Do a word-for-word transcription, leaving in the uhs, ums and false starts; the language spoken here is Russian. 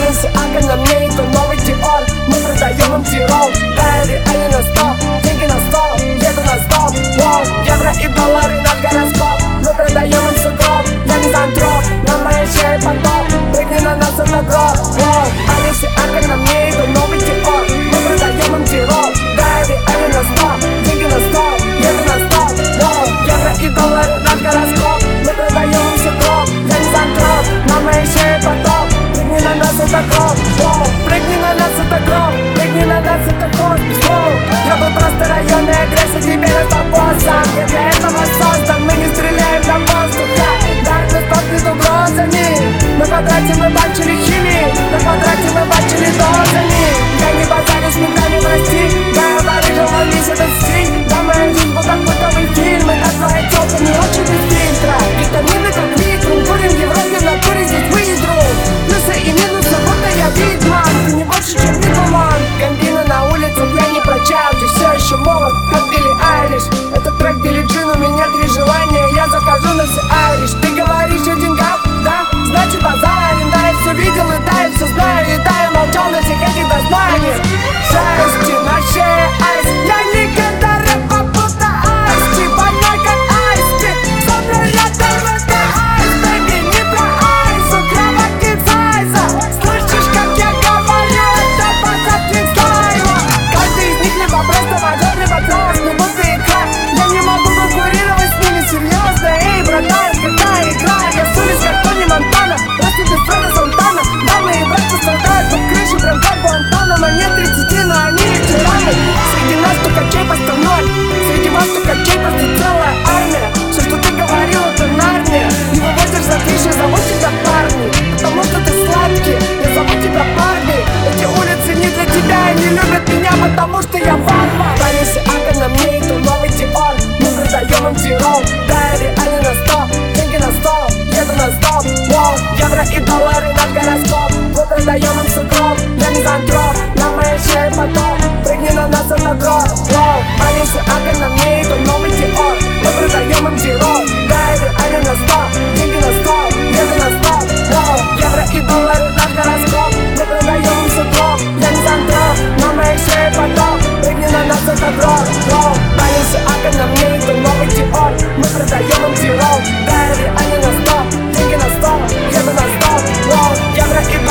Если Ака на мне, это новый Диор. Мы продаем им Тирол. Дайри, они на стоп, деньги на стол, еду на стоп. Воу, евро и доллары наш гороскоп. Мы продаем им сугроб, я мизантроп. На моей шее потоп, прыгни на нас, это гроб. Воу, а если Ака на мне, это новый Диор. Мы продаем им Тирол. Дайри, они на стоп, деньги на стол, еду на стоп. Воу, евро и доллары наш гороскоп. Мы продаем им сугроб, я мизантроп. На моей шее потоп, прыгни на нас, это гроб. Воу, прыгни на нас, это гроб. Прыгни на нас, это хоспис. Воу, я был просто районной агрессии, теперь это боссом. Я для этого создан, мы не стреляем до воздуха. Даркнесс под угрозами. На квадрате мы бачили химии, на квадрате мы бачили дозами. Я не базарю с ментами, прости. Да, я порыжила весь этот стиль. Да, моя жизнь был как культовый фильм. Это твоя тёлка не очень без фильтра. Витамины как литру, курим в Европе, в натуре здесь выездру. Плюсы и минусы, будто я Видман. Ты не больше, чем Николан. Гамбина на улице, я не прощаю, ты все еще молод, как Билли Айлиш. Это трек Билли Джин, у меня три желания, я закажу на все Айриш. Ты говоришь о деньгах, да? Значит базарим, да, я все видел и да, я все знаю. И да, я молчал на всех этих дознаниях. Шерсти на шее айс, я никогда рэпа будто айсти. Больной как айсти, собрал я ТВТ айс. Бэби, не про айс, кровать из айса. Слышишь, как я говорю, это посадки слайма. Каждый из них либо просто мажор, либо классный, будто игра. Я не могу конкурировать с ними, серьезно. Эй, братан, какая игра? Я сулюсь, как Тони Монтана, просто без Фреда Сантана. Дамы и братья страдают под крышей, прям как Гуантанамо. Нет тридцати, но они ветераны. Среди нас стукачей по сто ноль. Среди вас стукачей просто целая армия. Все, что ты говорил, это Нарния. Не вывозишь за тысячу, зовут тебя парни. Потому что ты сладкий, я зову тебя Барби. Эти улицы не для тебя, они любят меня, потому что я варвар. А если Ака на мне, то новый Диор. Мы продаем им Тирол. Дайри, они на стоп, деньги на стол, еду на стоп. Воу, евро и доллары наш гороскоп. Мы продаем им сугроб, я мизантроп. На моей шее потоп, прыгни на нас, это гроб. Воу, а если Ака на мне, то новый Диор. Мы продаем им Тирол. Дайри, они на стоп, деньги на стол, еду на стоп. Воу, евро и доллары наш гороскоп. Мы продаем им сугроб, я мизантроп. На моей шее потоп, прыгни на нас, это гроб. Воу, а если Ака на мне, то новый Диор. Мы продаем им Тирол. Дайри, они на стоп, деньги на стол, еду на стоп. Воу, евро и